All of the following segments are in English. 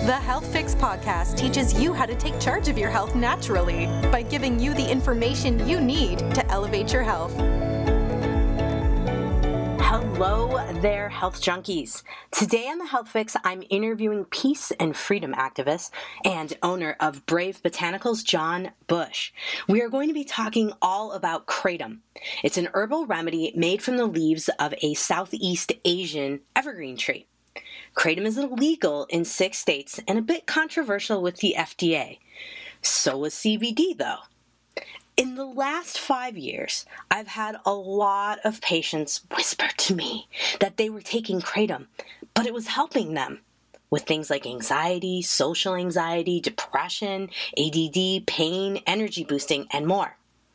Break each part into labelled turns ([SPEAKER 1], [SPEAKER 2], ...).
[SPEAKER 1] The Health Fix podcast teaches you how to take charge of your health naturally by giving you the information you need to elevate your health.
[SPEAKER 2] Hello there, health junkies. Today on The Health Fix, I'm interviewing peace and freedom activist and owner of Brave Botanicals, John Bush. We are going to be talking all about kratom. It's an herbal remedy made from the leaves of a Southeast Asian evergreen tree. Kratom is illegal in 6 states and a bit controversial with the FDA. So is CBD, though. In the last 5 years, I've had a lot of patients whisper to me that they were taking kratom, but it was helping them with things like anxiety, social anxiety, depression, ADD, pain, energy boosting, and more.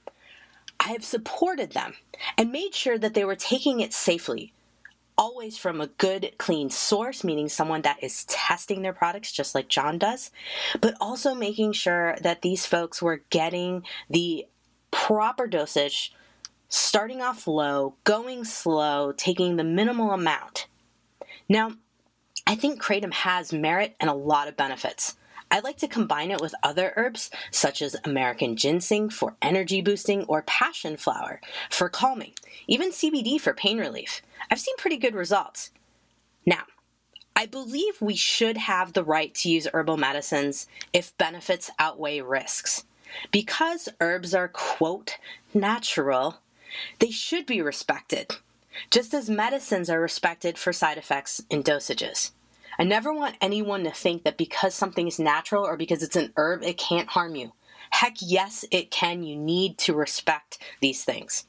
[SPEAKER 2] I have supported them and made sure that they were taking it safely, always from a good, clean source, meaning someone that is testing their products just like John does, but also making sure that these folks were getting the proper dosage, starting off low, going slow, taking the minimal amount. Now, I think kratom has merit and a lot of benefits. I like to combine it with other herbs, such as American ginseng for energy boosting or passion flower for calming, even CBD for pain relief. I've seen pretty good results. Now, I believe we should have the right to use herbal medicines if benefits outweigh risks. Because herbs are, quote, natural, they should be respected, just as medicines are respected for side effects and dosages. I never want anyone to think that because something is natural or because it's an herb, it can't harm you. Heck yes, it can. You need to respect these things.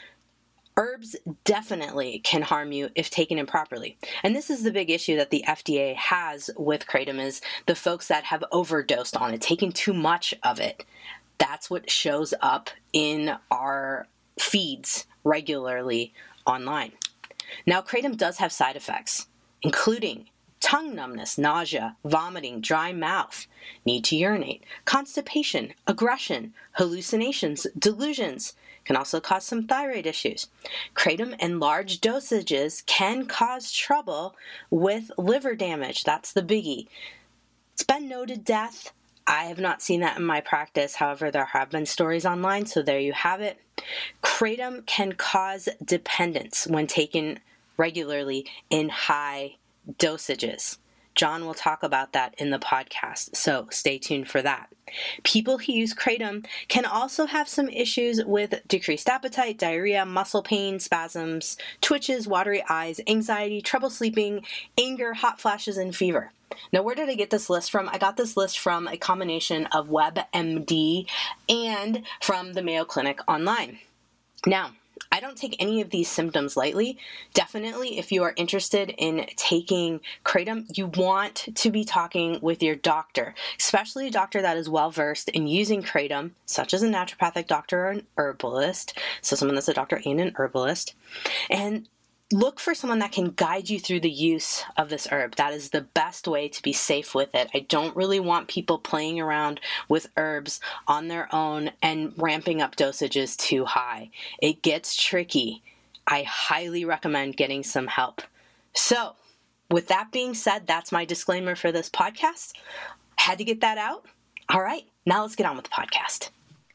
[SPEAKER 2] Herbs definitely can harm you if taken improperly. And this is the big issue that the FDA has with kratom is the folks that have overdosed on it, taken too much of it. That's what shows up in our feeds regularly online. Now, kratom does have side effects, including tongue numbness, nausea, vomiting, dry mouth, need to urinate, constipation, aggression, hallucinations, delusions. Can also cause some thyroid issues. Kratom in large dosages can cause trouble with liver damage. That's the biggie. It's been noted death. I have not seen that in my practice. However, there have been stories online, so there you have it. Kratom can cause dependence when taken regularly in high dosages. John will talk about that in the podcast, so stay tuned for that. People who use kratom can also have some issues with decreased appetite, diarrhea, muscle pain, spasms, twitches, watery eyes, anxiety, trouble sleeping, anger, hot flashes, and fever. Now, where did I get this list from? I got this list from a combination of WebMD and from the Mayo Clinic online. Now, I don't take any of these symptoms lightly. Definitely, if you are interested in taking kratom, you want to be talking with your doctor, especially a doctor that is well-versed in using kratom, such as a naturopathic doctor or an herbalist, so someone that's a doctor and an herbalist, and look for someone that can guide you through the use of this herb. That is the best way to be safe with it. I don't really want people playing around with herbs on their own and ramping up dosages too high. It gets tricky. I highly recommend getting some help. So, with that being said, that's my disclaimer for this podcast. Had to get that out. All right, now let's get on with the podcast.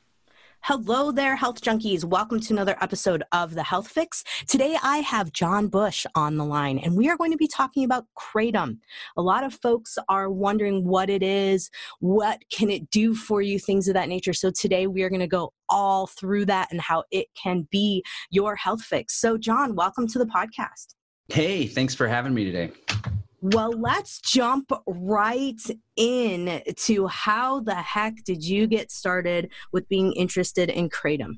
[SPEAKER 2] Hello there, health junkies. Welcome to another episode of The Health Fix. Today I have John Bush on the line, and we are going to be talking about kratom. A lot of folks are wondering what it is, what can it do for you, things of that nature. So today we are going to go all through that and how it can be your health fix. So John, welcome to the podcast.
[SPEAKER 3] Hey, thanks for having me today.
[SPEAKER 2] Well, let's jump right in to how the heck did you get started with being interested in kratom?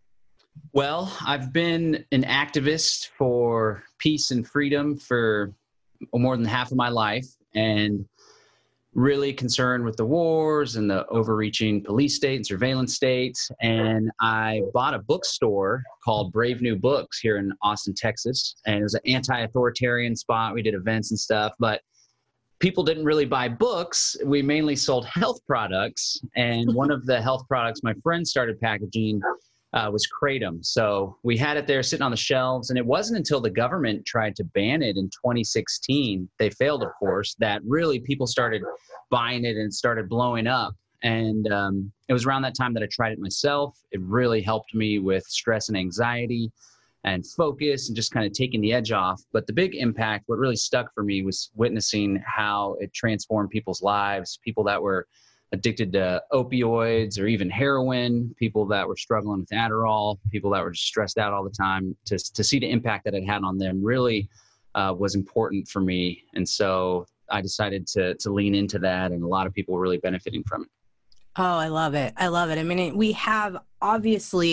[SPEAKER 3] Well, I've been an activist for peace and freedom for more than half of my life and really concerned with the wars and the overreaching police state and surveillance states. And I bought a bookstore called Brave New Books here in Austin, Texas. And it was an anti-authoritarian spot. We did events and stuff, but people didn't really buy books. We mainly sold health products. And one of the health products my friend started packaging was Kratom. So we had it there sitting on the shelves, and it wasn't until the government tried to ban it in 2016, they failed, of course, that really people started buying it and it started blowing up. And it was around that time that I tried it myself. It really helped me with stress and anxiety and focus and just kind of taking the edge off. But the big impact, what really stuck for me, was witnessing how it transformed people's lives, people that were addicted to opioids or even heroin, people that were struggling with Adderall, people that were just stressed out all the time. To see the impact that it had on them really was important for me. And so I decided to lean into that, and a lot of people were really benefiting from it.
[SPEAKER 2] Oh, I love it. I love it. I mean, we have a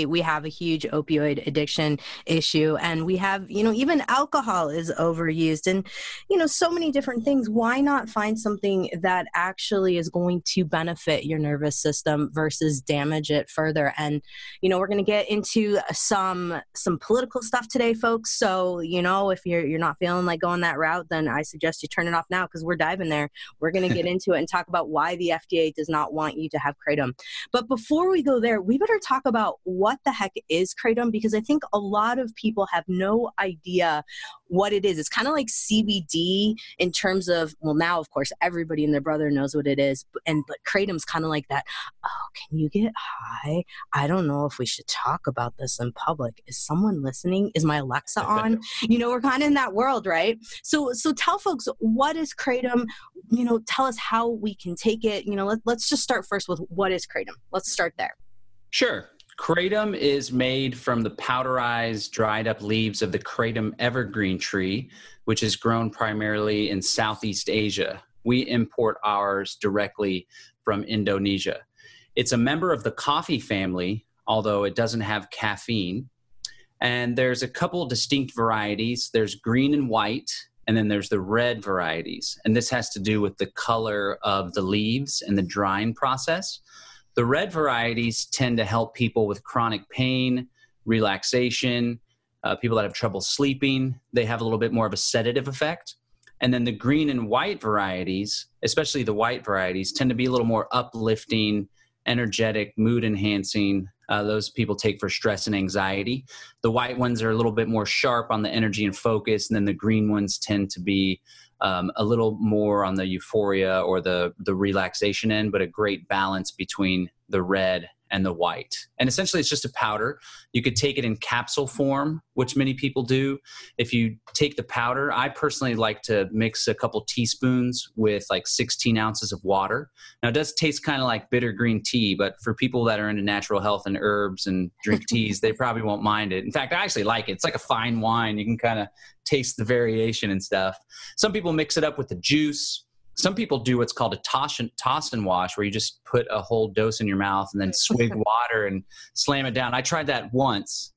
[SPEAKER 2] huge opioid addiction issue, and we have, even alcohol is overused, and, so many different things. Why not find something that actually is going to benefit your nervous system versus damage it further? And, we're going to get into some political stuff today, folks. So, if you're not feeling like going that route, then I suggest you turn it off now, because we're diving there. We're going to get into it and talk about why the FDA does not want you to have Kratom. But before we go there, we better talk about what the heck is Kratom, because I think a lot of people have no idea what it is. It's kind of like CBD in terms of, well, now of course everybody and their brother knows what it is, but Kratom's kind of like that. Oh, can you get high? I don't know if we should talk about this in public. Is someone listening? Is my Alexa on? We're kind of in that world, right? So tell folks, what is Kratom? Tell us how we can take it. Let's just start first with what is Kratom. Let's start there.
[SPEAKER 3] Sure. Kratom is made from the powderized, dried up leaves of the Kratom evergreen tree, which is grown primarily in Southeast Asia. We import ours directly from Indonesia. It's a member of the coffee family, although it doesn't have caffeine. And there's a couple distinct varieties. There's green and white, and then there's the red varieties. And this has to do with the color of the leaves and the drying process. The red varieties tend to help people with chronic pain, relaxation, people that have trouble sleeping. They have a little bit more of a sedative effect. And then the green and white varieties, especially the white varieties, tend to be a little more uplifting, energetic, mood enhancing. Those people take for stress and anxiety. The white ones are a little bit more sharp on the energy and focus. And then the green ones tend to be a little more on the euphoria or the relaxation end, but a great balance between the red and the white. And essentially it's just a powder. You could take it in capsule form, which many people do. If you take the powder, I personally like to mix a couple teaspoons with like 16 ounces of water. Now it does taste kind of like bitter green tea, but for people that are into natural health and herbs and drink teas, they probably won't mind it. In fact, I actually like it. It's like a fine wine. You can kind of taste the variation and stuff. Some people mix it up with the juice. Some people do what's called a toss and wash, where you just put a whole dose in your mouth and then swig water and slam it down. I tried that once,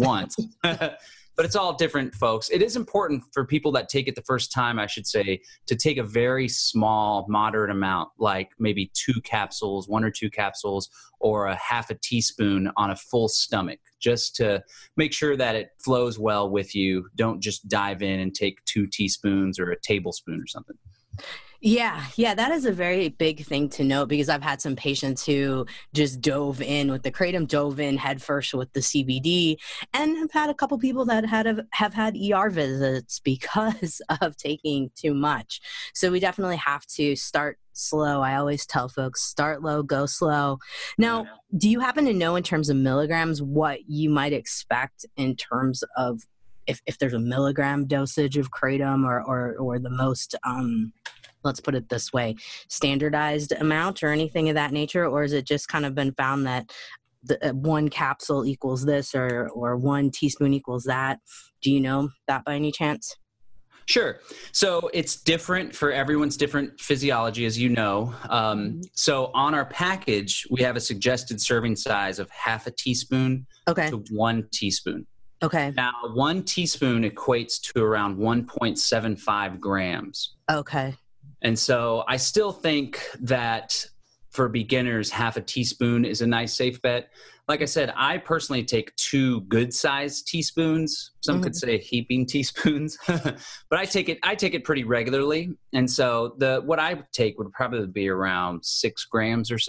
[SPEAKER 3] but it's all different, folks. It is important for people that take it the first time, I should say, to take a very small, moderate amount, like maybe 1 or 2 capsules, or a half a teaspoon on a full stomach, just to make sure that it flows well with you. Don't just dive in and take 2 teaspoons or a tablespoon or something.
[SPEAKER 2] Yeah, that is a very big thing to note, because I've had some patients who just dove in with the Kratom, dove in headfirst with the CBD, and have had a couple people that have had ER visits because of taking too much. So we definitely have to start slow. I always tell folks, start low, go slow. Now, do you happen to know in terms of milligrams what you might expect in terms of if there's a milligram dosage of Kratom or the most let's put it this way, standardized amount or anything of that nature? Or has it just kind of been found that the 1 capsule equals this or 1 teaspoon equals that? Do you know that by any chance?
[SPEAKER 3] Sure. So it's different for everyone's different physiology, as you know. So on our package, we have a suggested serving size of half a teaspoon to 1 teaspoon.
[SPEAKER 2] Okay.
[SPEAKER 3] Now, 1 teaspoon equates to around 1.75 grams.
[SPEAKER 2] Okay.
[SPEAKER 3] And so I still think that for beginners, half a teaspoon is a nice safe bet. Like I said, I personally take 2 good-sized teaspoons. Some could say heaping teaspoons, but I take it pretty regularly. And so what I take would probably be around 6 grams or so.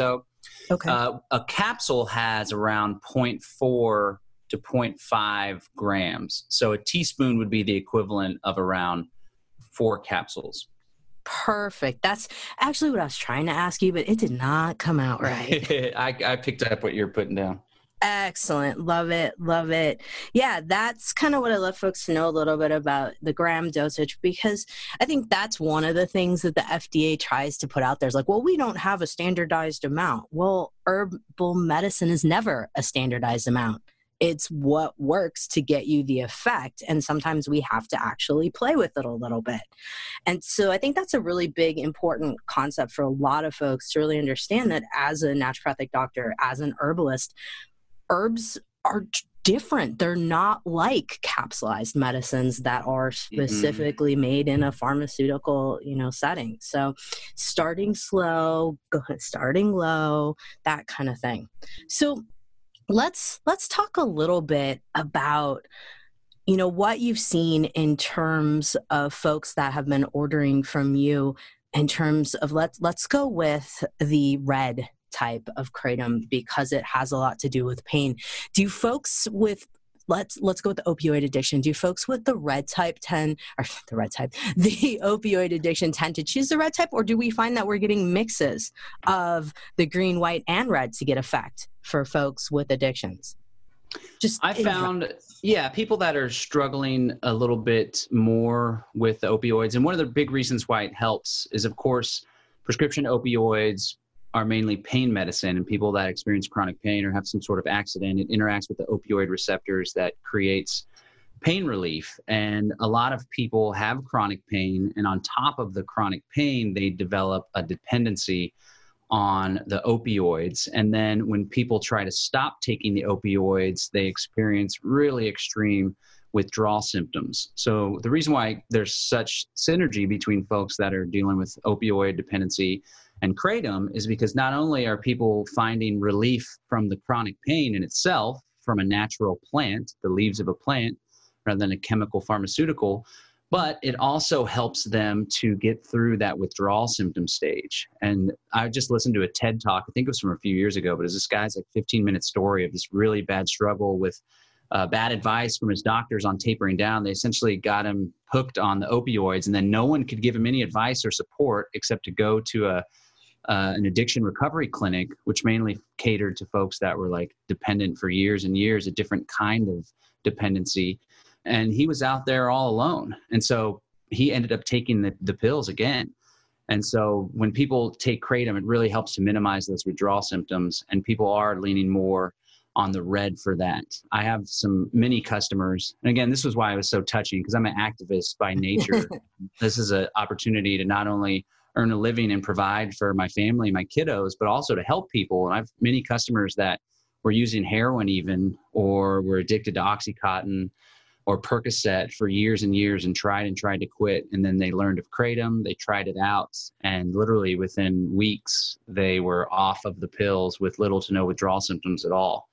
[SPEAKER 2] Okay.
[SPEAKER 3] A capsule has around zero point 0.4 to 0.5 grams. So a teaspoon would be the equivalent of around 4 capsules.
[SPEAKER 2] Perfect. That's actually what I was trying to ask you, but it did not come out right.
[SPEAKER 3] I picked up what you're putting down.
[SPEAKER 2] Excellent. Love it. Love it. Yeah, that's kind of what I love folks to know a little bit about the gram dosage, because I think that's one of the things that the FDA tries to put out there is like, well, we don't have a standardized amount. Well, herbal medicine is never a standardized amount. It's what works to get you the effect. And sometimes we have to actually play with it a little bit. And so I think that's a really big, important concept for a lot of folks to really understand that as a naturopathic doctor, as an herbalist, herbs are different. They're not like capsulized medicines that are specifically made in a pharmaceutical, setting. So starting slow, starting low, that kind of thing. So let's talk a little bit about what you've seen in terms of folks that have been ordering from you in terms of let's go with the red type of kratom because it has a lot to do with pain. Do folks with let's go with the opioid addiction. Do folks with the opioid addiction tend to choose the red type, or do we find that we're getting mixes of the green, white, and red to get effect for folks with addictions?
[SPEAKER 3] I found, people that are struggling a little bit more with the opioids, and one of the big reasons why it helps is, of course, prescription opioids are mainly pain medicine, and people that experience chronic pain or have some sort of accident, it interacts with the opioid receptors that creates pain relief. And a lot of people have chronic pain, and on top of the chronic pain, they develop a dependency on the opioids. And then when people try to stop taking the opioids, they experience really extreme withdrawal symptoms. So the reason why there's such synergy between folks that are dealing with opioid dependency and kratom is because not only are people finding relief from the chronic pain in itself from a natural plant, the leaves of a plant, rather than a chemical pharmaceutical, but it also helps them to get through that withdrawal symptom stage. And I just listened to a TED Talk, I think it was from a few years ago, but it's this guy's 15-minute story of this really bad struggle with bad advice from his doctors on tapering down. They essentially got him hooked on the opioids, and then no one could give him any advice or support except to go to an addiction recovery clinic, which mainly catered to folks that were dependent for years and years, a different kind of dependency. And he was out there all alone. And so he ended up taking the pills again. And so when people take kratom, it really helps to minimize those withdrawal symptoms, and people are leaning more on the red for that. I have many customers. And again, this was why I was so touching, because I'm an activist by nature. This is an opportunity to not only earn a living and provide for my family, my kiddos, but also to help people. And I have many customers that were using heroin even, or were addicted to Oxycontin or Percocet for years and years and tried to quit. And then they learned of kratom, they tried it out, and literally within weeks, they were off of the pills with little to no withdrawal symptoms at all.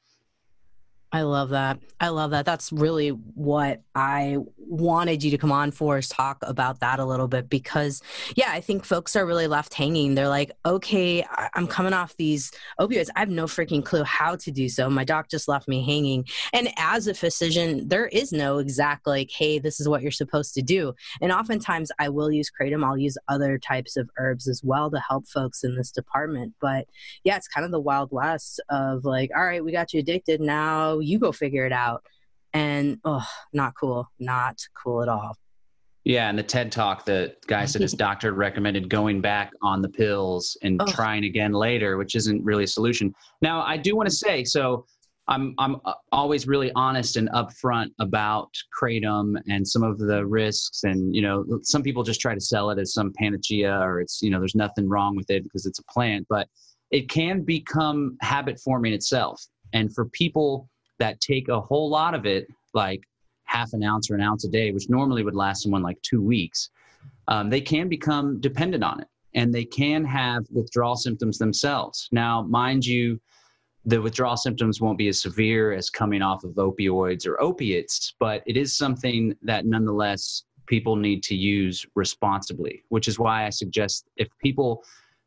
[SPEAKER 2] I love that. I love that. That's really what I wanted you to come on for, is talk about that a little bit, because I think folks are really left hanging. They're like, okay, I'm coming off these opioids. I have no freaking clue how to do so. My doc just left me hanging. And as a physician, there is no exact hey, this is what you're supposed to do. And oftentimes I will use kratom. I'll use other types of herbs as well to help folks in this department. But it's kind of the Wild West of all right, we got you addicted. Now you go figure it out. And not cool at all.
[SPEAKER 3] Yeah, in the TED Talk, the guy said his doctor recommended going back on the pills and trying again later, which isn't really a solution. Now, I do want to say, so I'm always really honest and upfront about kratom and some of the risks. And, some people just try to sell it as some panacea, or it's, there's nothing wrong with it because it's a plant, but it can become habit forming itself. And for people that take a whole lot of it, like half an ounce or an ounce a day, which normally would last someone 2 weeks, they can become dependent on it, and they can have withdrawal symptoms themselves. Now, mind you, the withdrawal symptoms won't be as severe as coming off of opioids or opiates, but it is something that nonetheless people need to use responsibly, which is why I suggest if people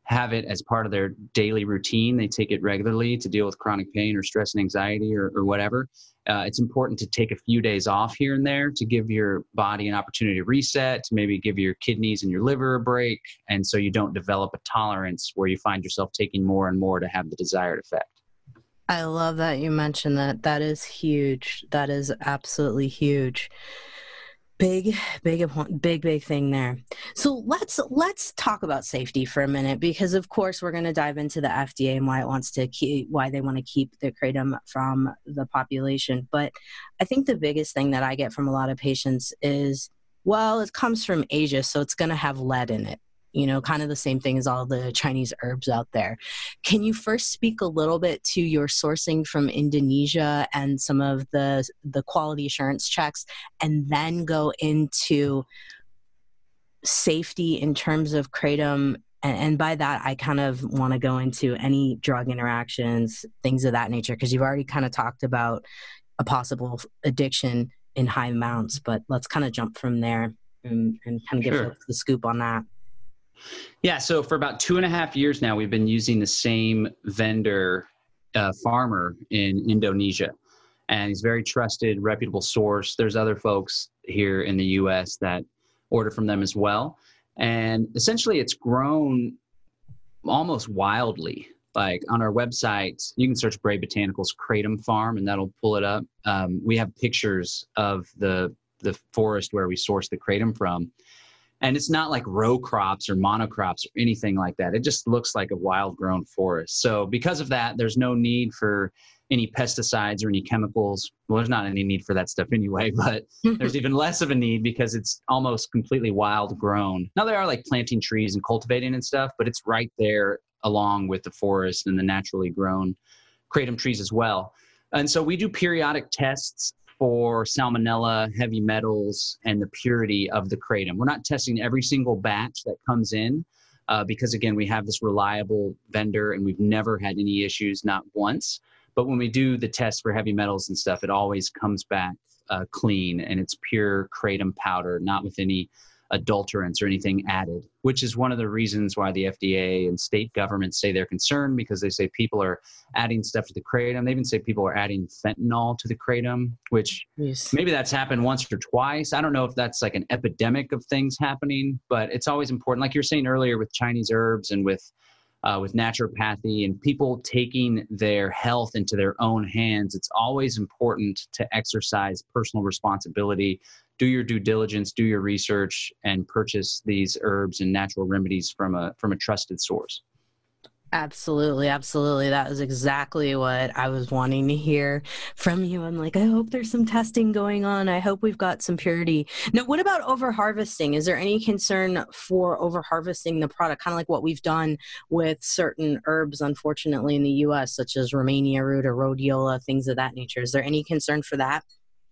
[SPEAKER 3] have it as part of their daily routine. They take it regularly to deal with chronic pain or stress and anxiety or whatever. It's important to take a few days off here and there to give your body an opportunity to reset, to maybe give your kidneys and your liver a break. And so you don't develop a tolerance where you find yourself taking more and more to have the desired effect.
[SPEAKER 2] I love that you mentioned that. That is huge. That is absolutely huge. Big thing there. So let's talk about safety for a minute, because of course we're going to dive into the FDA and why they want to keep the kratom from the population. But I think the biggest thing that I get from a lot of patients is, well, it comes from Asia, so it's going to have lead in it. You know, kind of the same thing as all the Chinese herbs out there. Can you first speak a little bit to your sourcing from Indonesia and some of the quality assurance checks, and then go into safety in terms of kratom? And by that, I kind of want to go into any drug interactions, things of that nature, because you've already kind of talked about a possible addiction in high amounts, but let's kind of jump from there and kind of give folks the scoop on that.
[SPEAKER 3] Yeah, so for about 2.5 years now, we've been using the same vendor, farmer in Indonesia. And he's a very trusted, reputable source. There's other folks here in the U.S. that order from them as well. And essentially, it's grown almost wildly. Like on our website, you can search Brave Botanicals Kratom Farm, and that'll pull it up. We have pictures of the forest where we source the kratom from. And it's not like row crops or monocrops or anything like that. It just looks like a wild grown forest. So because of that, there's no need for any pesticides or any chemicals. Well, there's not any need for that stuff anyway, but there's even less of a need because it's almost completely wild grown. Now, they are like planting trees and cultivating and stuff, but it's right there along with the forest and the naturally grown kratom trees as well. And so we do periodic tests for salmonella, heavy metals, and the purity of the kratom. We're not testing every single batch that comes in because, again, we have this reliable vendor and we've never had any issues, not once. But when we do the test for heavy metals and stuff, it always comes back clean, and it's pure kratom powder, not with any adulterants or anything added, which is one of the reasons why the FDA and state governments say they're concerned, because they say people are adding stuff to the kratom. They even say people are adding fentanyl to the kratom, which maybe that's happened once or twice. I don't know if that's like an epidemic of things happening, but it's always important. Like you were saying earlier with Chinese herbs and with naturopathy and people taking their health into their own hands, it's always important to exercise personal responsibility. Do your due diligence, do your research, and purchase these herbs and natural remedies from a trusted source.
[SPEAKER 2] Absolutely. That is exactly what I was wanting to hear from you. I'm like, I hope there's some testing going on. I hope we've got some purity. Now, what about over-harvesting? Is there any concern for over-harvesting the product, kind of like what we've done with certain herbs, unfortunately, in the U.S., such as Romania root or rhodiola, things of that nature? Is there any concern for that?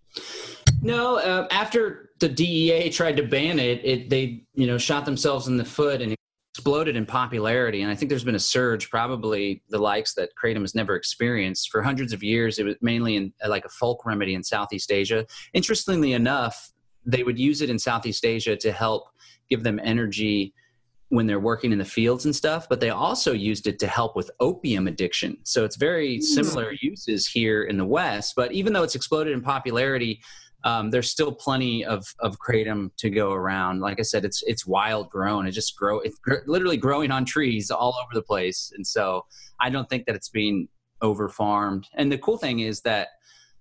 [SPEAKER 3] No, after the DEA tried to ban it, they shot themselves in the foot and exploded in popularity. And I think there's been a surge, probably the likes that kratom has never experienced. For hundreds of years, it was mainly in like a folk remedy in Southeast Asia. Interestingly enough, they would use it in Southeast Asia to help give them energy when they're working in the fields and stuff, but they also used it to help with opium addiction. So it's very similar uses here in the West, but even though it's exploded in popularity, there's still plenty of kratom to go around. Like I said, it's wild grown. It's literally growing on trees all over the place. And so I don't think that it's being over farmed. And the cool thing is that,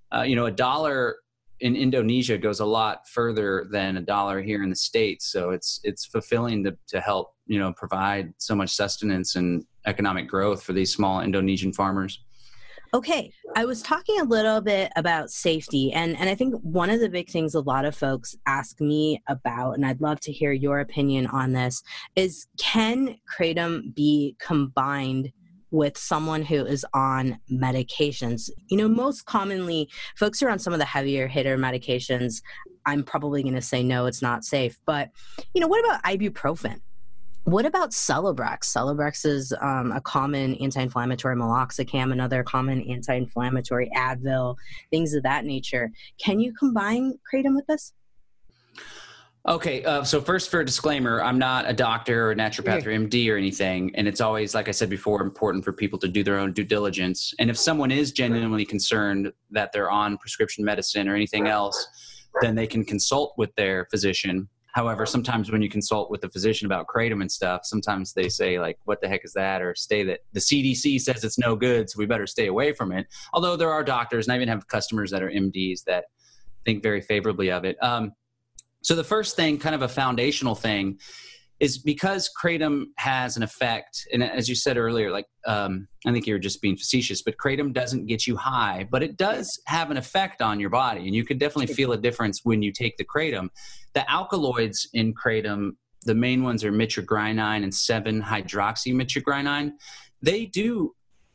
[SPEAKER 3] $1 in Indonesia goes a lot further than $1 here in the States. So it's fulfilling to help, provide so much sustenance and economic growth for these small Indonesian farmers.
[SPEAKER 2] Okay, I was talking a little bit about safety, and I think one of the big things a lot of folks ask me about, and I'd love to hear your opinion on this, is can kratom be combined with someone who is on medications? Most commonly, folks who are on some of the heavier hitter medications, I'm probably going to say no, it's not safe. But, what about ibuprofen? What about Celebrex? Celebrex is a common anti-inflammatory, meloxicam, another common anti-inflammatory, Advil, things of that nature. Can you combine kratom with this?
[SPEAKER 3] Okay, so first, for a disclaimer, I'm not a doctor or a naturopath or MD or anything, and it's always, like I said before, important for people to do their own due diligence. And if someone is genuinely concerned that they're on prescription medicine or anything else, then they can consult with their physician. However, sometimes when you consult with the physician about kratom and stuff, sometimes they say, like, what the heck is that? Or the CDC says it's no good, so we better stay away from it. Although there are doctors, and I even have customers that are MDs that think very favorably of it. So the first thing, kind of a foundational thing, is because kratom has an effect, and as you said earlier, like I think you were just being facetious, but kratom doesn't get you high, but it does have an effect on your body, and you could definitely feel a difference when you take the kratom. The alkaloids in kratom, the main ones are mitragynine and 7-hydroxymitragynine. They do,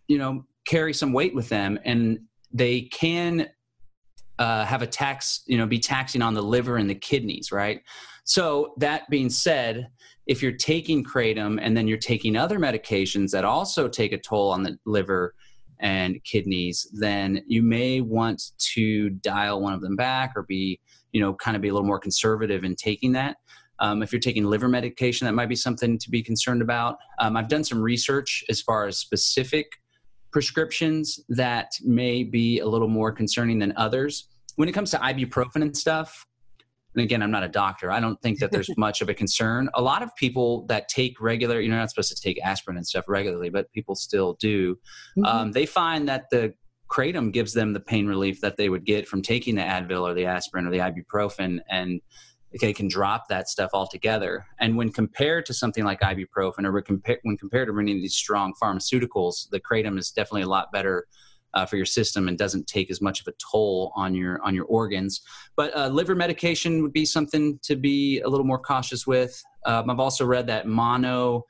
[SPEAKER 3] carry some weight with them, and they can have be taxing on the liver and the kidneys, right? So that being said, if you're taking kratom and then you're taking other medications that also take a toll on the liver and kidneys, then you may want to dial one of them back or be a little more conservative in taking that. If you're taking liver medication, that might be something to be concerned about. I've done some research as far as specific prescriptions that may be a little more concerning than others. When it comes to ibuprofen and stuff, and again, I'm not a doctor, I don't think that there's much of a concern. A lot of people that take regular, you're not supposed to take aspirin and stuff regularly, but people still do. Mm-hmm. They find that the kratom gives them the pain relief that they would get from taking the Advil or the aspirin or the ibuprofen, and they can drop that stuff altogether. And when compared to something like ibuprofen, or when compared to many of these strong pharmaceuticals, the kratom is definitely a lot better for your system and doesn't take as much of a toll on your organs. But liver medication would be something to be a little more cautious with. I've also read that monoamine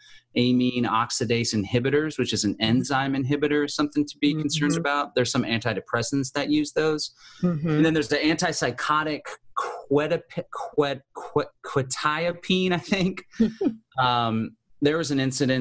[SPEAKER 3] oxidase inhibitors, which is an enzyme inhibitor, is something to be concerned about. There's some antidepressants that use those. Mm-hmm. And then there's the antipsychotic quetiapine, I think. There was an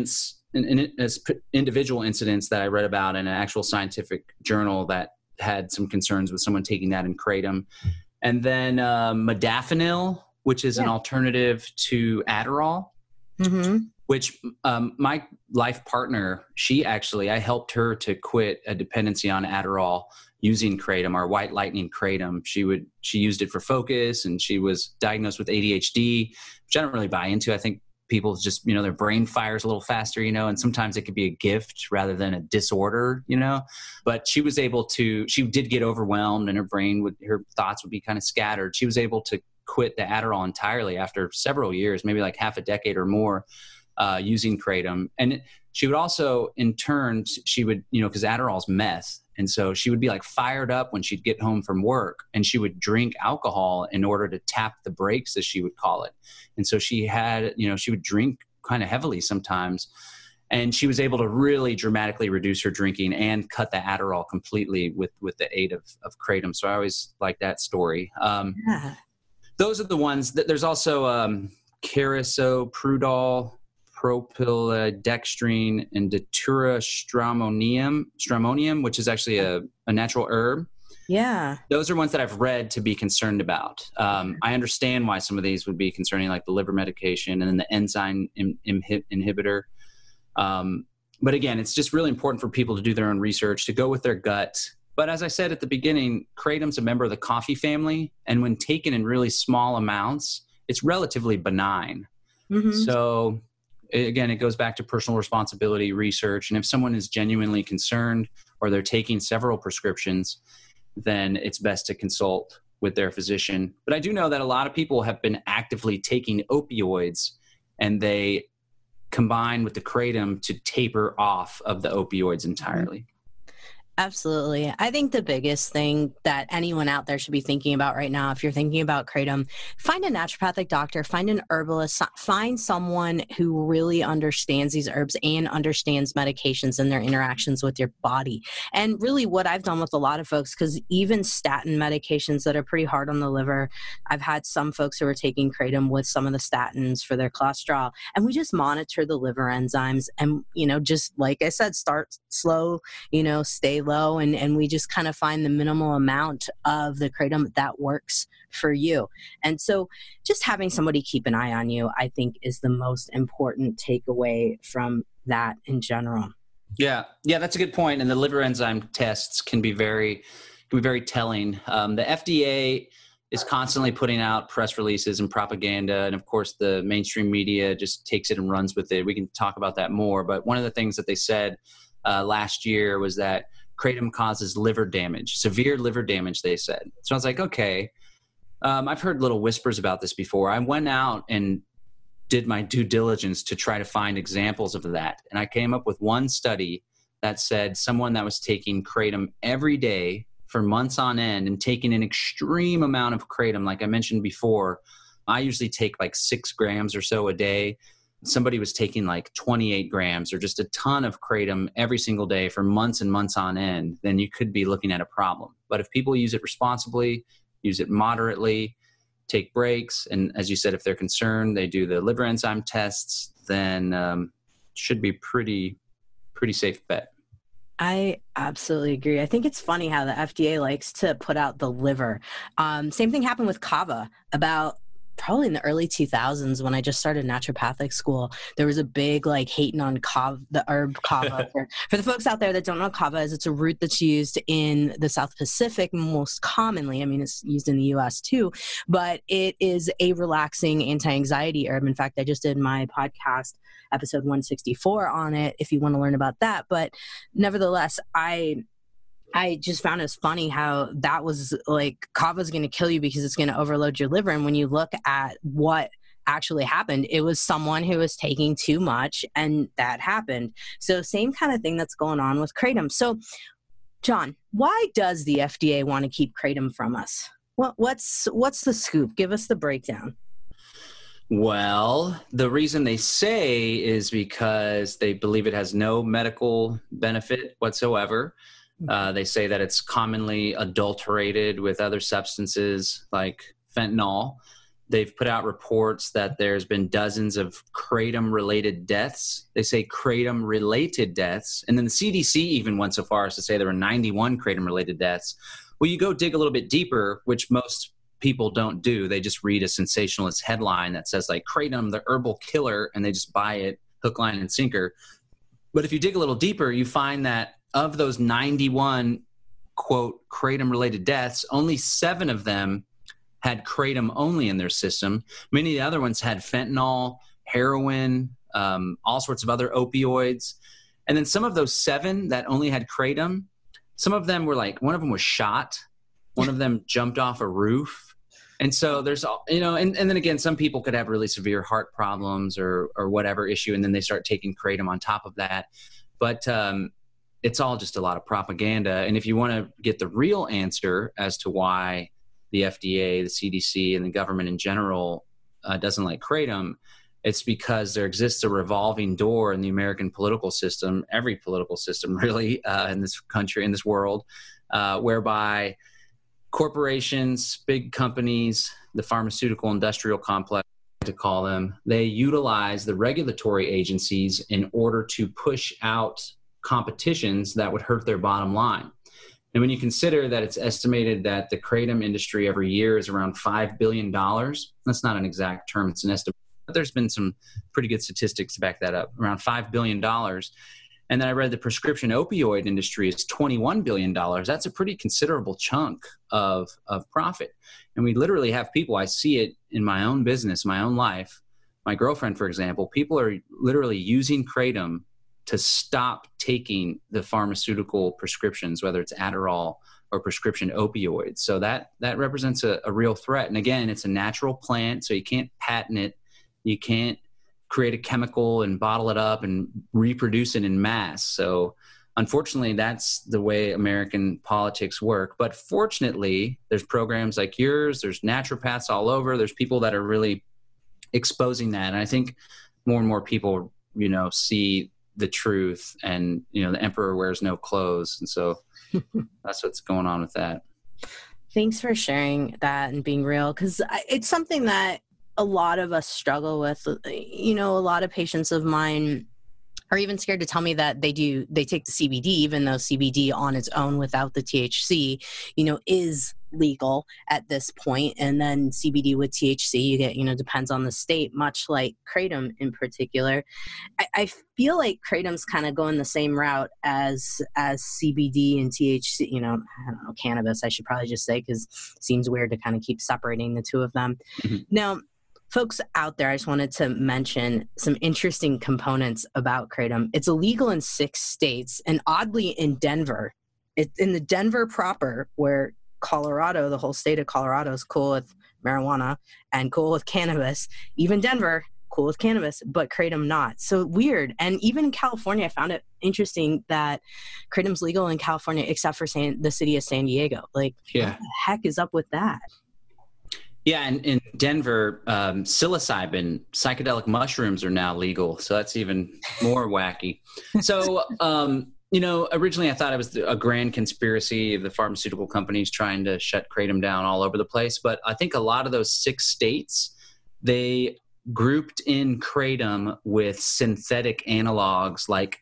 [SPEAKER 3] individual incidents that I read about in an actual scientific journal that had some concerns with someone taking that in kratom. And then modafinil, which is an alternative to Adderall, which my life partner, I helped her to quit a dependency on Adderall using kratom, our white lightning kratom. She used it for focus, and she was diagnosed with ADHD, which I don't really buy into. I think people just, their brain fires a little faster, and sometimes it could be a gift rather than a disorder, but she did get overwhelmed, and her thoughts would be kind of scattered. She was able to quit the Adderall entirely after several years, maybe like half a decade or more, using kratom. And she would also, in turn, because Adderall's meth. And so she would be like fired up when she'd get home from work, and she would drink alcohol in order to tap the brakes, as she would call it. And so she would drink kind of heavily sometimes, and she was able to really dramatically reduce her drinking and cut the Adderall completely with the aid of kratom. So I always like that story. Those are the ones that there's also carisoprodol, propylodextrine, and datura stramonium, which is actually a natural herb.
[SPEAKER 2] Yeah. Those
[SPEAKER 3] are ones that I've read to be concerned about. I understand why some of these would be concerning, like the liver medication and then the enzyme inhibitor. But again, it's just really important for people to do their own research, to go with their gut. But as I said at the beginning, kratom's a member of the coffee family, and when taken in really small amounts, it's relatively benign. Mm-hmm. So again, it goes back to personal responsibility, research. And if someone is genuinely concerned, or they're taking several prescriptions, then it's best to consult with their physician. But I do know that a lot of people have been actively taking opioids, and they combine with the kratom to taper off of the opioids entirely.
[SPEAKER 2] Absolutely. I think the biggest thing that anyone out there should be thinking about right now, if you're thinking about kratom, find a naturopathic doctor, find an herbalist, find someone who really understands these herbs and understands medications and their interactions with your body. And really what I've done with a lot of folks, because even statin medications that are pretty hard on the liver, I've had some folks who are taking kratom with some of the statins for their cholesterol, and we just monitor the liver enzymes and, just like I said, start slow, stay very low, and we just kind of find the minimal amount of the kratom that works for you. And so just having somebody keep an eye on you, I think, is the most important takeaway from that in general.
[SPEAKER 3] Yeah, that's a good point. And the liver enzyme tests can be very telling. The FDA is constantly putting out press releases and propaganda. And of course, the mainstream media just takes it and runs with it. We can talk about that more. But one of the things that they said last year was that kratom causes liver damage, severe liver damage, they said. So I was like, okay, I've heard little whispers about this before. I went out and did my due diligence to try to find examples of that. And I came up with one study that said someone that was taking kratom every day for months on end and taking an extreme amount of kratom, like I mentioned before, I usually take like 6 grams or so a day. Somebody was taking like 28 grams or just a ton of kratom every single day for months and months on end, then you could be looking at a problem. But if people use it responsibly, use it moderately, take breaks, and as you said, if they're concerned, they do the liver enzyme tests, then should be pretty safe bet.
[SPEAKER 2] I absolutely agree. I think it's funny how the FDA likes to put out the liver. Same thing happened with kava about probably in the early 2000s when I just started naturopathic school. There was a big hating on kava, the herb kava. For the folks out there that don't know what kava is, it's a root that's used in the South Pacific most commonly. I mean, it's used in the US too, but it is a relaxing anti-anxiety herb. In fact, I just did my podcast episode 164 on it if you want to learn about that. But nevertheless, I just found it funny how that was kava is going to kill you because it's going to overload your liver. And when you look at what actually happened, it was someone who was taking too much and that happened. So same kind of thing that's going on with kratom. So John, why does the FDA want to keep kratom from us? What's the scoop? Give us the breakdown.
[SPEAKER 3] Well, the reason they say is because they believe it has no medical benefit whatsoever. They say that it's commonly adulterated with other substances like fentanyl. They've put out reports that there's been dozens of kratom-related deaths. They say kratom-related deaths. And then the CDC even went so far as to say there were 91 kratom-related deaths. Well, you go dig a little bit deeper, which most people don't do. They just read a sensationalist headline that says kratom, the herbal killer, and they just buy it hook, line, and sinker. But if you dig a little deeper, you find that of those 91, quote, kratom-related deaths, only 7 of them had kratom only in their system. Many of the other ones had fentanyl, heroin, all sorts of other opioids. And then some of those 7 that only had kratom, some of them were one of them was shot. One of them jumped off a roof. And so there's, and then again, some people could have really severe heart problems or whatever issue, and then they start taking kratom on top of that. But it's all just a lot of propaganda. And if you want to get the real answer as to why the FDA, the CDC, and the government in general doesn't like kratom, it's because there exists a revolving door in the American political system, every political system really in this country, in this world, whereby corporations, big companies, the pharmaceutical industrial complex, to call them, they utilize the regulatory agencies in order to push out competitions that would hurt their bottom line. And when you consider that it's estimated that the kratom industry every year is around $5 billion, that's not an exact term, it's an estimate, but there's been some pretty good statistics to back that up, around $5 billion. And then I read the prescription opioid industry is $21 billion. That's a pretty considerable chunk of profit. And we literally have people, I see it in my own business, my own life, my girlfriend, for example, people are literally using kratom to stop taking the pharmaceutical prescriptions, whether it's Adderall or prescription opioids. So that represents a real threat. And again, it's a natural plant, so you can't patent it. You can't create a chemical and bottle it up and reproduce it in mass. So unfortunately, that's the way American politics work. But fortunately, there's programs like yours, there's naturopaths all over, there's people that are really exposing that. And I think more and more people, see the truth, and, the emperor wears no clothes. And so that's what's going on with that.
[SPEAKER 2] Thanks for sharing that and being real, because it's something that a lot of us struggle with. A lot of patients of mine are even scared to tell me that they take the CBD, even though CBD on its own without the THC, is legal at this point. And then CBD with THC, you get, depends on the state, much like Kratom in particular. I feel like Kratom's kind of going the same route as CBD and THC, I don't know, cannabis, I should probably just say, because it seems weird to kind of keep separating the two of them. Mm-hmm. Now, folks out there, I just wanted to mention some interesting components about Kratom. It's illegal in 6 states, and oddly in Denver. It's in the Denver proper, where Colorado, the whole state of Colorado, is cool with marijuana and cool with cannabis. Even Denver, cool with cannabis, but Kratom not. So weird. And even in California, I found it interesting that Kratom's legal in California, except for the city of San Diego. Like, What the heck is up with that?
[SPEAKER 3] Yeah, and in Denver, psilocybin, psychedelic mushrooms are now legal, so that's even more wacky. So, originally I thought it was a grand conspiracy of the pharmaceutical companies trying to shut Kratom down all over the place, but I think a lot of those 6 states, they grouped in Kratom with synthetic analogs like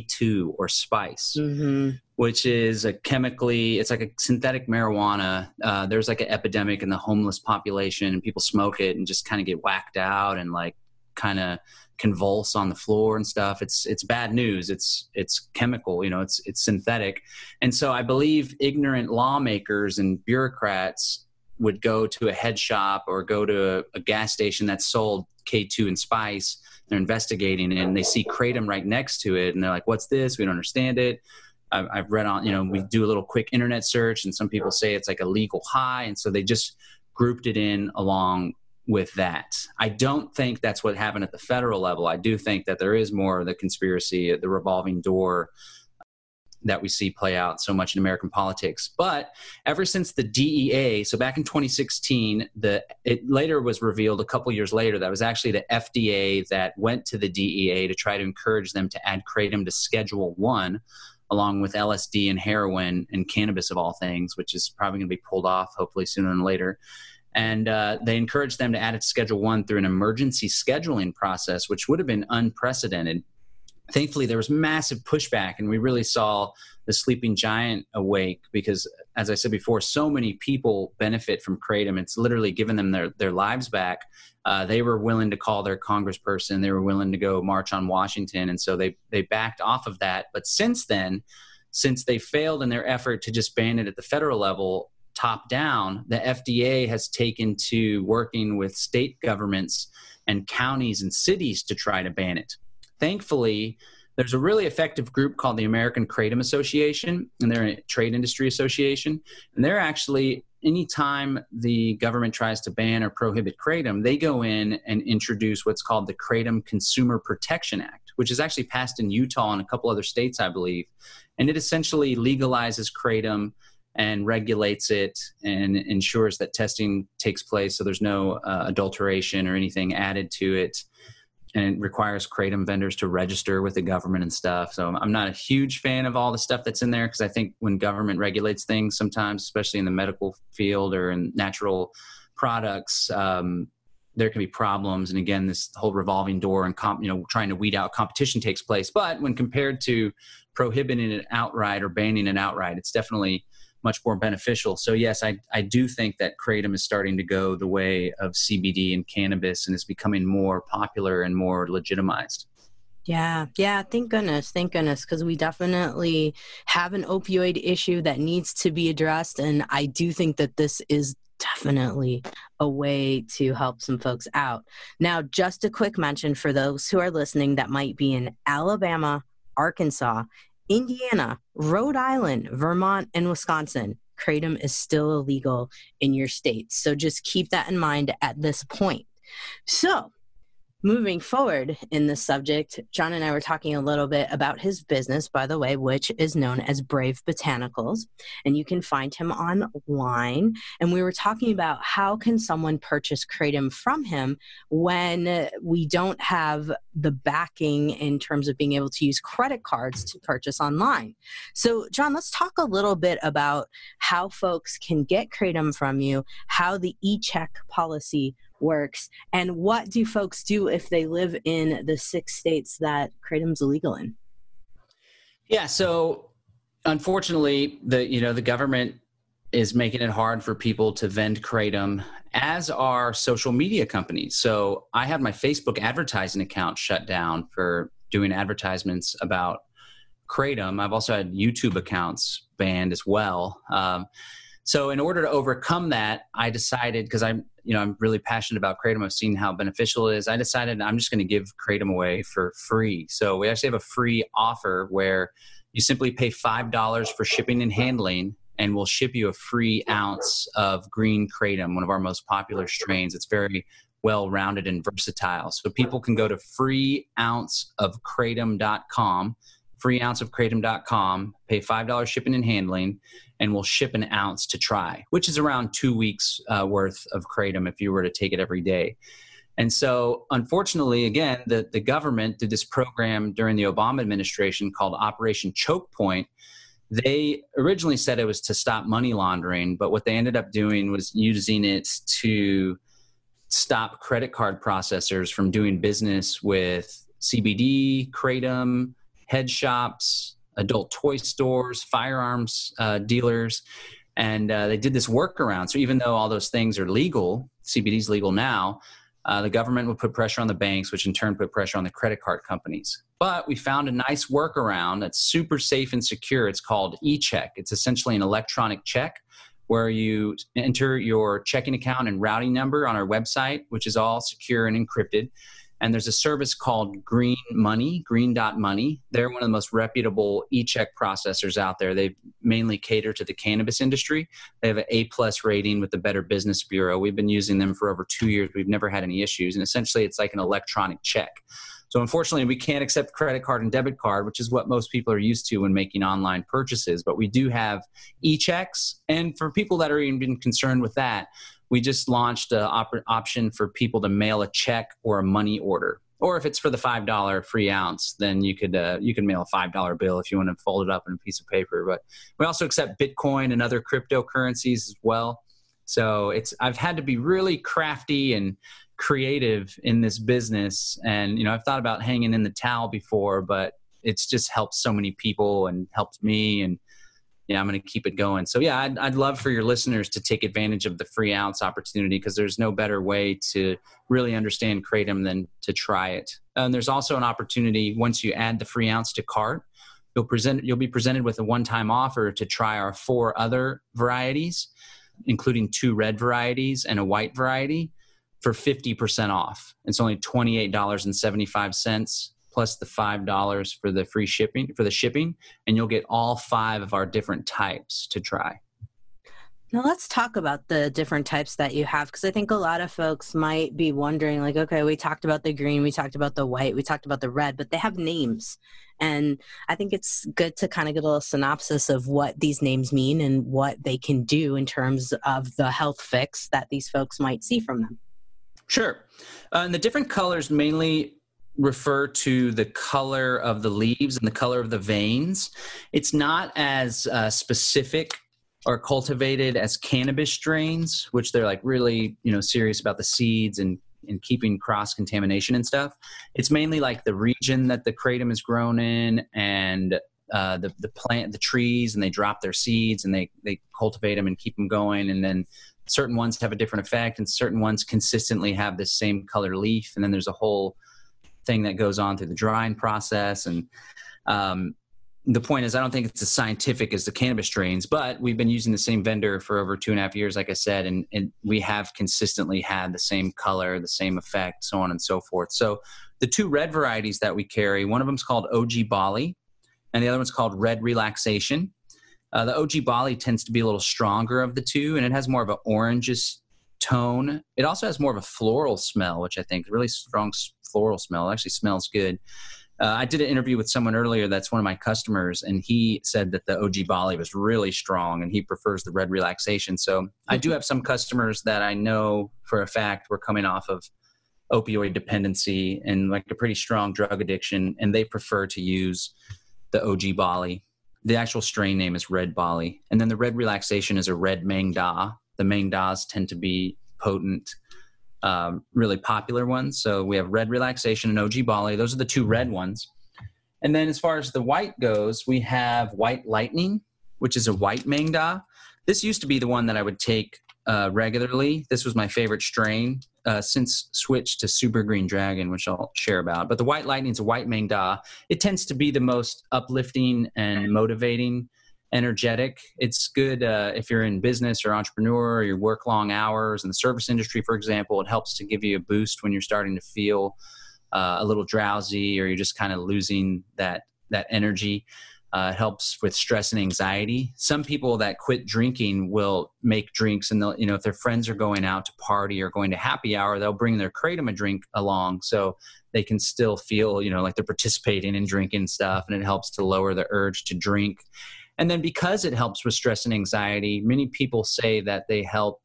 [SPEAKER 3] K2 or Spice. Mm-hmm. Which is it's like a synthetic marijuana. There's like an epidemic in the homeless population, and people smoke it and just kind of get whacked out and like kind of convulse on the floor and stuff. It's bad news. It's chemical, it's synthetic. And so I believe ignorant lawmakers and bureaucrats would go to a head shop or go to a gas station that sold K2 and Spice. They're investigating it, and they see Kratom right next to it, and they're like, "What's this? We don't understand it." I've read on, we do a little quick internet search, and some people say it's like a legal high. And so they just grouped it in along with that. I don't think that's what happened at the federal level. I do think that there is more of the conspiracy, the revolving door that we see play out so much in American politics. But ever since the DEA, so back in 2016, it later was revealed a couple years later that it was actually the FDA that went to the DEA to try to encourage them to add Kratom to Schedule 1, along with LSD and heroin and cannabis of all things, which is probably going to be pulled off hopefully sooner than later. And they encouraged them to add it to Schedule 1 through an emergency scheduling process, which would have been unprecedented. Thankfully, there was massive pushback, and we really saw the sleeping giant awake because, as I said before, so many people benefit from Kratom. It's literally given them their lives back. They were willing to call their congressperson. They were willing to go march on Washington. And so they backed off of that. But since then, since they failed in their effort to just ban it at the federal level, top down, the FDA has taken to working with state governments and counties and cities to try to ban it. Thankfully, there's a really effective group called the American Kratom Association, and they're a trade industry association. And they're actually, anytime the government tries to ban or prohibit Kratom, they go in and introduce what's called the Kratom Consumer Protection Act, which is actually passed in Utah and a couple other states, I believe. And it essentially legalizes Kratom and regulates it and ensures that testing takes place so there's no adulteration or anything added to it. And it requires Kratom vendors to register with the government and stuff. So I'm not a huge fan of all the stuff that's in there because I think when government regulates things sometimes, especially in the medical field or in natural products, there can be problems. And again, this whole revolving door and trying to weed out competition takes place. But when compared to prohibiting it outright or banning it outright, it's definitely much more beneficial. So yes, I do think that Kratom is starting to go the way of CBD and cannabis and is becoming more popular and more legitimized.
[SPEAKER 2] Yeah. Thank goodness. Because we definitely have an opioid issue that needs to be addressed. And I do think that this is definitely a way to help some folks out. Now, just a quick mention for those who are listening that might be in Alabama, Arkansas, Indiana, Rhode Island, Vermont, and Wisconsin. Kratom is still illegal in your states. So just keep that in mind at this point. So moving forward in this subject, John and I were talking a little bit about his business, by the way, which is known as Brave Botanicals, and you can find him online. And we were talking about how can someone purchase Kratom from him when we don't have the backing in terms of being able to use credit cards to purchase online. So, John, let's talk a little bit about how folks can get Kratom from you, how the e-check policy works, and what do folks do if they live in the 6 states that kratom's illegal in?
[SPEAKER 3] Yeah, so unfortunately, the government is making it hard for people to vend kratom, as are social media companies. So I had my Facebook advertising account shut down for doing advertisements about kratom. I've also had YouTube accounts banned as well. So in order to overcome that, I decided, because I'm really passionate about kratom, I've seen how beneficial it is. I decided I'm just going to give kratom away for free. So we actually have a free offer where you simply pay $5 for shipping and handling, and we'll ship you a free ounce of green kratom, one of our most popular strains. It's very well-rounded and versatile. So people can go to freeounceofkratom.com, freeounceofkratom.com, pay $5 shipping and handling, and we'll ship an ounce to try, which is around 2 weeks worth of kratom if you were to take it every day. And so, unfortunately, again, the government did this program during the Obama administration called Operation Choke Point. They originally said it was to stop money laundering, but what they ended up doing was using it to stop credit card processors from doing business with CBD, kratom, head shops, adult toy stores, firearms dealers, and they did this workaround. So even though all those things are legal, CBD is legal now, the government would put pressure on the banks, which in turn put pressure on the credit card companies. But we found a nice workaround that's super safe and secure. It's called eCheck. It's essentially an electronic check where you enter your checking account and routing number on our website, which is all secure and encrypted. And there's a service called Green Money, green.money. They're one of the most reputable e-check processors out there. They mainly cater to the cannabis industry. They have an A+ rating with the Better Business Bureau. We've been using them for over 2 years. We've never had any issues. And essentially, it's like an electronic check. So unfortunately, we can't accept credit card and debit card, which is what most people are used to when making online purchases. But we do have e-checks. And for people that are even concerned with that, we just launched an option for people to mail a check or a money order. Or if it's for the $5 free ounce, then you can mail a $5 bill if you want to fold it up in a piece of paper. But we also accept Bitcoin and other cryptocurrencies as well. So I've had to be really crafty and creative in this business. And, I've thought about hanging in the towel before, but it's just helped so many people and helped me. And I'm going to keep it going. So I'd love for your listeners to take advantage of the free ounce opportunity, because there's no better way to really understand kratom than to try it. And there's also an opportunity, once you add the free ounce to cart, you'll be presented with a one-time offer to try our 4 other varieties, including 2 red varieties and a white variety, for 50% off. It's only $28.75. plus the $5 for the free shipping, and you'll get all 5 of our different types to try.
[SPEAKER 2] Now let's talk about the different types that you have, because I think a lot of folks might be wondering, like, okay, we talked about the green, we talked about the white, we talked about the red, but they have names. And I think it's good to kind of get a little synopsis of what these names mean and what they can do in terms of the health fix that these folks might see from them.
[SPEAKER 3] Sure. And the different colors mainly refer to the color of the leaves and the color of the veins. It's not as specific or cultivated as cannabis strains, which they're like really, serious about the seeds and keeping cross-contamination and stuff. It's mainly like the region that the kratom is grown in and the plant, the trees, and they drop their seeds and they cultivate them and keep them going. And then certain ones have a different effect and certain ones consistently have the same color leaf. And then there's a whole thing that goes on through the drying process. And the point is, I don't think it's as scientific as the cannabis strains, but we've been using the same vendor for over 2.5 years, like I said, and we have consistently had the same color, the same effect, so on and so forth. So the 2 red varieties that we carry, one of them is called OG Bali, and the other one's called Red Relaxation. The OG Bali tends to be a little stronger of the 2, and it has more of an orangish tone. It also has more of a floral smell, which I think is really strong floral smell. It actually smells good. I did an interview with someone earlier that's one of my customers, and he said that the OG Bali was really strong, and he prefers the Red Relaxation. So I do have some customers that I know for a fact were coming off of opioid dependency and like a pretty strong drug addiction, and they prefer to use the OG Bali. The actual strain name is Red Bali. And then the Red Relaxation is a red Maeng Da. The Maeng Das tend to be potent really popular ones. So we have Red Relaxation and OG Bali. Those are the two red ones. And then as far as the white goes, we have White Lightning, which is a white Maeng Da. This used to be the one that I would take regularly. This was my favorite strain since switched to Super Green Dragon, which I'll share about. But the White Lightning is a white Maeng Da. It tends to be the most uplifting and motivating, energetic. It's good if you're in business or entrepreneur or you work long hours in the service industry, for example. It helps to give you a boost when you're starting to feel a little drowsy or you're just kind of losing that energy. It helps with stress and anxiety. Some people that quit drinking will make drinks, and they'll, if their friends are going out to party or going to happy hour, they'll bring their kratom a drink along so they can still feel, like they're participating in drinking stuff, and it helps to lower the urge to drink. And then because it helps with stress and anxiety, many people say that they help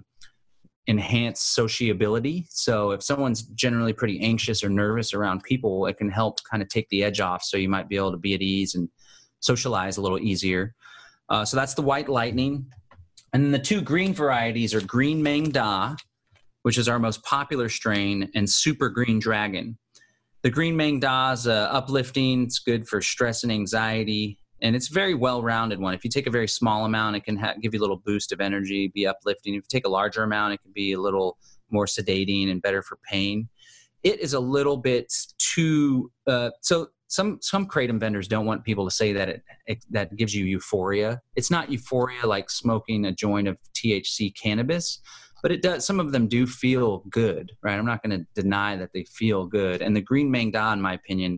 [SPEAKER 3] enhance sociability. So if someone's generally pretty anxious or nervous around people, it can help kind of take the edge off. So you might be able to be at ease and socialize a little easier. So that's the White Lightning. And then the two green varieties are Green Maeng Da, which is our most popular strain, and Super Green Dragon. The Green Maeng Da is uplifting. It's good for stress and anxiety. And it's a very well-rounded one. If you take a very small amount, it can give you a little boost of energy, be uplifting. If you take a larger amount, it can be a little more sedating and better for pain. It is a little bit too so some kratom vendors don't want people to say that that gives you euphoria. It's not euphoria like smoking a joint of THC cannabis, but it does. Some of them do feel good, right? I'm not going to deny that they feel good. And the Green Maeng Da, in my opinion,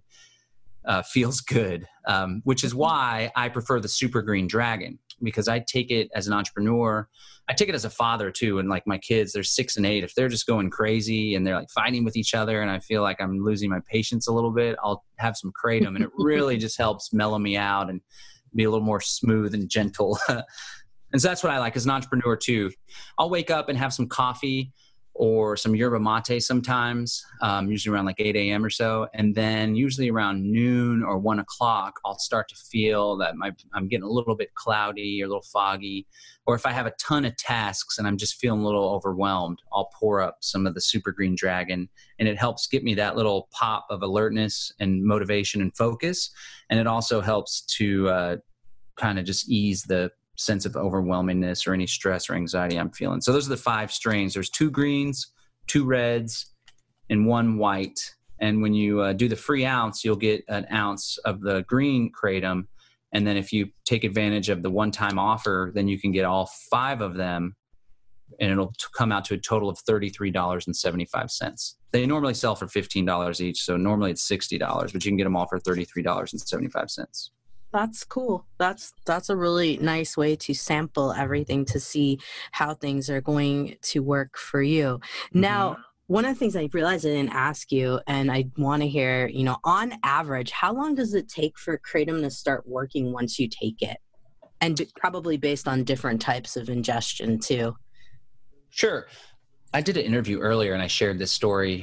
[SPEAKER 3] feels good, which is why I prefer the Super Green Dragon, because I take it as an entrepreneur. I take it as a father too. And like my kids, they're 6 and 8. If they're just going crazy and they're like fighting with each other and I feel like I'm losing my patience a little bit, I'll have some kratom, and it really just helps mellow me out and be a little more smooth and gentle. And so that's what I like as an entrepreneur too. I'll wake up and have some coffee or some yerba mate sometimes, usually around like 8 a.m. or so. And then usually around noon or 1 o'clock, I'll start to feel that I'm getting a little bit cloudy or a little foggy. Or if I have a ton of tasks and I'm just feeling a little overwhelmed, I'll pour up some of the Super Green Dragon, and it helps get me that little pop of alertness and motivation and focus. And it also helps to kind of just ease the sense of overwhelmingness or any stress or anxiety I'm feeling. So those are the 5 strains. There's 2 greens, 2 reds, and 1 white. And when you do the free ounce, you'll get an ounce of the green kratom. And then if you take advantage of the one-time offer, then you can get all 5 of them, and it'll come out to a total of $33.75. They normally sell for $15 each, so normally it's $60, but you can get them all for $33.75.
[SPEAKER 2] That's cool. That's a really nice way to sample everything to see how things are going to work for you. Mm-hmm. Now, one of the things I realized I didn't ask you, and I want to hear, on average, how long does it take for kratom to start working once you take it? And probably based on different types of ingestion too. Sure.
[SPEAKER 3] I did an interview earlier and I shared this story.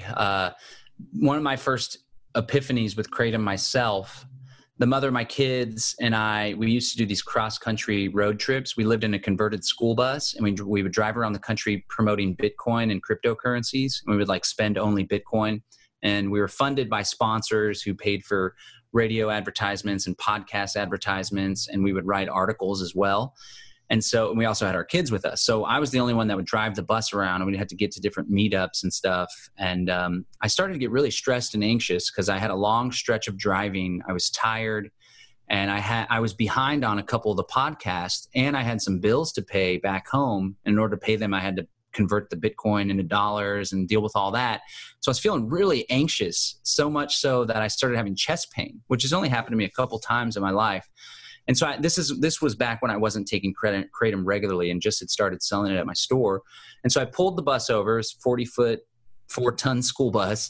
[SPEAKER 3] One of my first epiphanies with kratom myself, the mother of my kids and we used to do these cross-country road trips. We lived in a converted school bus, and we would drive around the country promoting Bitcoin and cryptocurrencies. And we would spend only Bitcoin. And we were funded by sponsors who paid for radio advertisements and podcast advertisements, and we would write articles as well. And we also had our kids with us. So I was the only one that would drive the bus around, and we had to get to different meetups and stuff. And I started to get really stressed and anxious because I had a long stretch of driving. I was tired, and I was behind on a couple of the podcasts, and I had some bills to pay back home. In order to pay them, I had to convert the Bitcoin into dollars and deal with all that. So I was feeling really anxious, so much so that I started having chest pain, which has only happened to me a couple times in my life. And so this was back when I wasn't taking kratom regularly and just had started selling it at my store. And so I pulled the bus over, it's 40-foot, 4-ton school bus,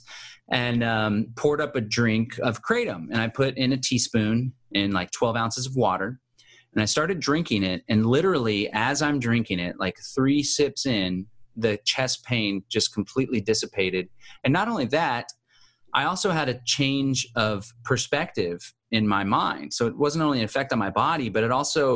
[SPEAKER 3] and poured up a drink of kratom. And I put in a teaspoon in 12 ounces of water. And I started drinking it. And literally, as I'm drinking it, 3 sips in, the chest pain just completely dissipated. And not only that, I also had a change of perspective in my mind. So it wasn't only an effect on my body, but it also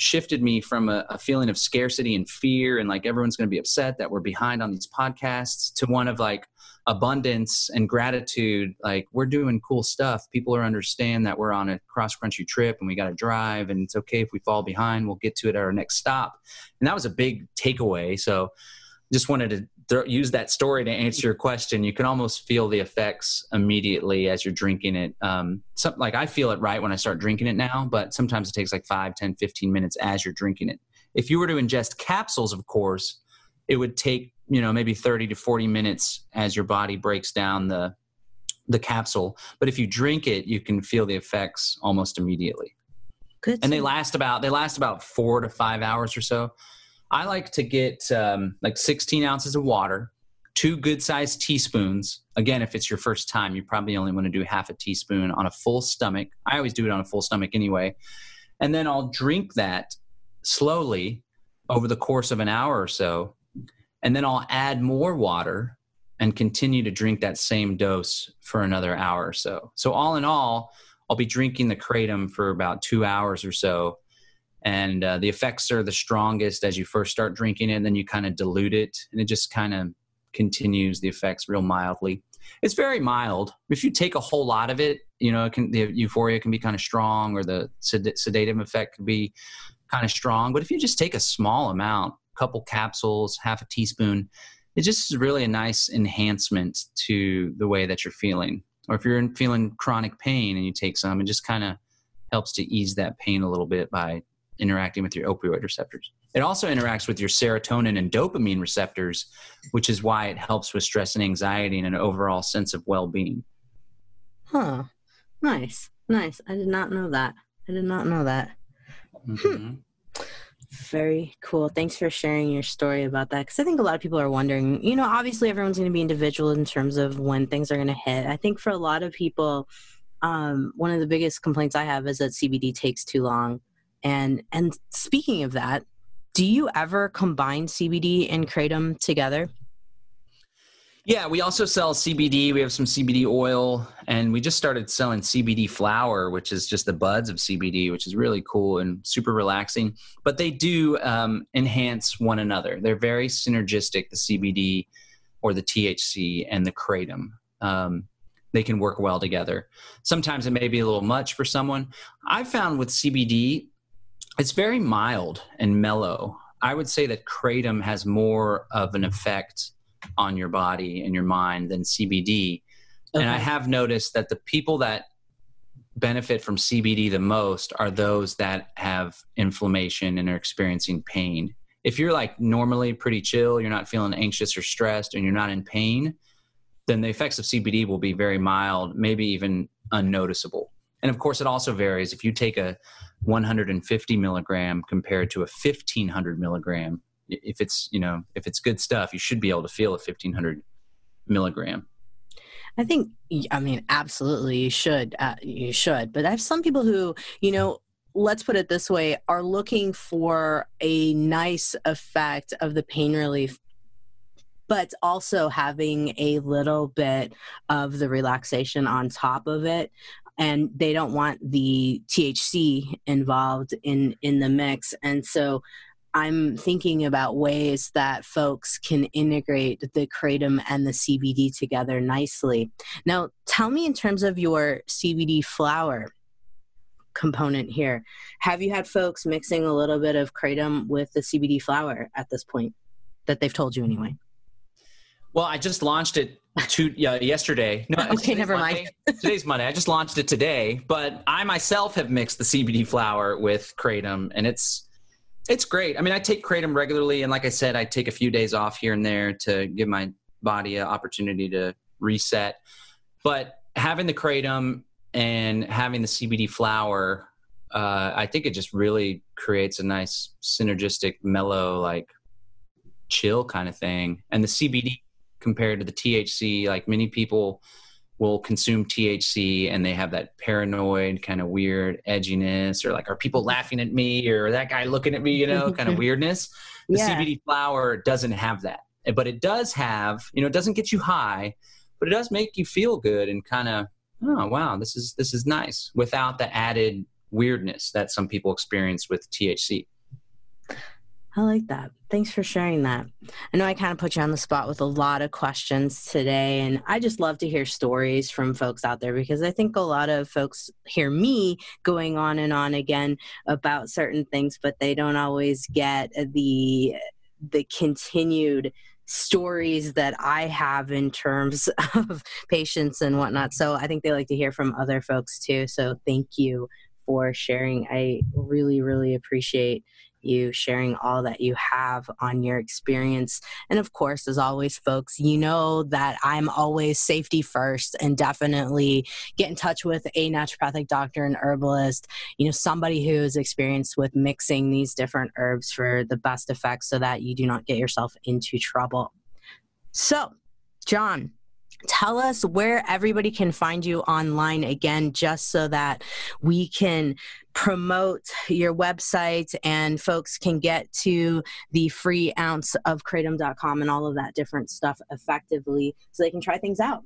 [SPEAKER 3] shifted me from a feeling of scarcity and fear and like everyone's going to be upset that we're behind on these podcasts to one of like abundance and gratitude. Like, we're doing cool stuff. People are understand that we're on a cross country trip and we got to drive, and it's okay if we fall behind. We'll get to it at our next stop. And that was a big takeaway. So just wanted to use that story to answer your question. You can almost feel the effects immediately as you're drinking it. Like I feel it right when I start drinking it now, but sometimes it takes like 5, 10, 15 minutes as you're drinking it. If you were to ingest capsules, of course, it would take, maybe 30 to 40 minutes as your body breaks down the capsule. But if you drink it, you can feel the effects almost immediately.
[SPEAKER 2] Good.
[SPEAKER 3] And they last about 4 to 5 hours or so. I like to get like 16 ounces of water, 2 good-sized teaspoons. Again, if it's your first time, you probably only want to do half a teaspoon on a full stomach. I always do it on a full stomach anyway. And then I'll drink that slowly over the course of an hour or so. And then I'll add more water and continue to drink that same dose for another hour or so. So all in all, I'll be drinking the Kratom for about 2 hours or so. And the effects are the strongest as you first start drinking it, and then you kind of dilute it, and it just kind of continues the effects real mildly. It's very mild. If you take a whole lot of it, the euphoria can be kind of strong, or the sedative effect can be kind of strong. But if you just take a small amount, a couple capsules, half a teaspoon, it just is really a nice enhancement to the way that you're feeling. Or if you're feeling chronic pain and you take some, it just kind of helps to ease that pain a little bit by interacting with your opioid receptors. It also interacts with your serotonin and dopamine receptors, which is why it helps with stress and anxiety and an overall sense of well-being.
[SPEAKER 2] Huh. Nice. I did not know that.
[SPEAKER 3] Mm-hmm.
[SPEAKER 2] Very cool. Thanks for sharing your story about that. Because I think a lot of people are wondering, obviously everyone's going to be individual in terms of when things are going to hit. I think for a lot of people, one of the biggest complaints I have is that CBD takes too long. And speaking of that, do you ever combine CBD and Kratom together?
[SPEAKER 3] Yeah, we also sell CBD. We have some CBD oil, and we just started selling CBD flower, which is just the buds of CBD, which is really cool and super relaxing. But they do enhance one another. They're very synergistic, the CBD or the THC and the Kratom. They can work well together. Sometimes it may be a little much for someone. I found with CBD, it's very mild and mellow. I would say that Kratom has more of an effect on your body and your mind than CBD. Okay. And I have noticed that the people that benefit from CBD the most are those that have inflammation and are experiencing pain. If you're like normally pretty chill, you're not feeling anxious or stressed, and you're not in pain, then the effects of CBD will be very mild, maybe even unnoticeable. And of course, it also varies. If you take a 150 milligram compared to a 1500 milligram, if it's good stuff, you should be able to feel a 1500 milligram.
[SPEAKER 2] Absolutely, you should. But I have some people who, let's put it this way, are looking for a nice effect of the pain relief, but also having a little bit of the relaxation on top of it. And they don't want the THC involved in the mix. And so I'm thinking about ways that folks can integrate the Kratom and the CBD together nicely. Now, tell me, in terms of your CBD flower component here, have you had folks mixing a little bit of Kratom with the CBD flower at this point, that they've told you anyway?
[SPEAKER 3] Well, I just launched it yesterday. No,
[SPEAKER 2] okay, never mind.
[SPEAKER 3] Today's Monday. I just launched it today, but I myself have mixed the CBD flower with Kratom, and it's great. I take Kratom regularly, and like I said, I take a few days off here and there to give my body an opportunity to reset. But having the Kratom and having the CBD flower, I think it just really creates a nice synergistic, mellow, like chill kind of thing. And the CBD compared to the THC, like many people will consume THC and they have that paranoid kind of weird edginess, or like, are people laughing at me, or that guy looking at me, kind of weirdness. The CBD flower doesn't have that, but it does have, it doesn't get you high, but it does make you feel good and kind of, oh wow, this is nice, without the added weirdness that some people experience with THC.
[SPEAKER 2] I like that. Thanks for sharing that. I know I kind of put you on the spot with a lot of questions today, and I just love to hear stories from folks out there, because I think a lot of folks hear me going on and on again about certain things, but they don't always get the continued stories that I have in terms of patients and whatnot. So I think they like to hear from other folks too. So thank you for sharing. I really, really appreciate you sharing all that you have on your experience. And of course, as always, folks, you know that I'm always safety first, and definitely get in touch with a naturopathic doctor and herbalist, somebody who is experienced with mixing these different herbs for the best effects, so that you do not get yourself into trouble. So, John, tell us where everybody can find you online again, just so that we can promote your website and folks can get to the free ounce of kratom.com and all of that different stuff effectively, so they can try things out.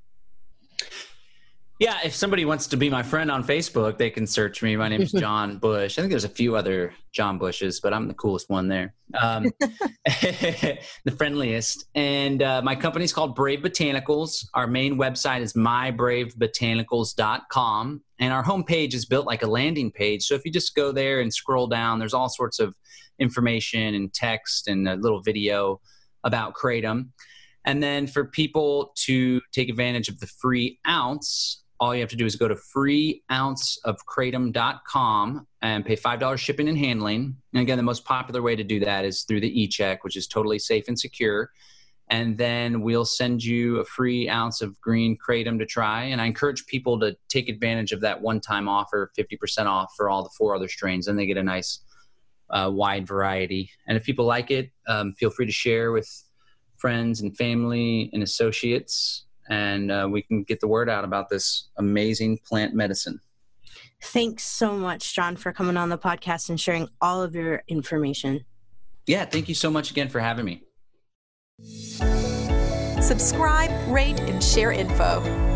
[SPEAKER 3] Yeah, if somebody wants to be my friend on Facebook, they can search me. My name is John Bush. I think there's a few other John Bushes, but I'm the coolest one there. The friendliest. And my company's called Brave Botanicals. Our main website is mybravebotanicals.com. And our homepage is built like a landing page. So if you just go there and scroll down, there's all sorts of information and text and a little video about Kratom. And then for people to take advantage of the free ounce, all you have to do is go to freeounceofkratom.com and pay $5 shipping and handling. And again, the most popular way to do that is through the e-check, which is totally safe and secure. And then we'll send you a free ounce of green kratom to try. And I encourage people to take advantage of that one-time offer, 50% off for all the 4 other strains. And they get a nice wide variety. And if people like it, feel free to share with friends and family and associates, and we can get the word out about this amazing plant medicine.
[SPEAKER 2] Thanks so much, John, for coming on the podcast and sharing all of your information.
[SPEAKER 3] Yeah, thank you so much again for having me.
[SPEAKER 1] Subscribe, rate, and share info.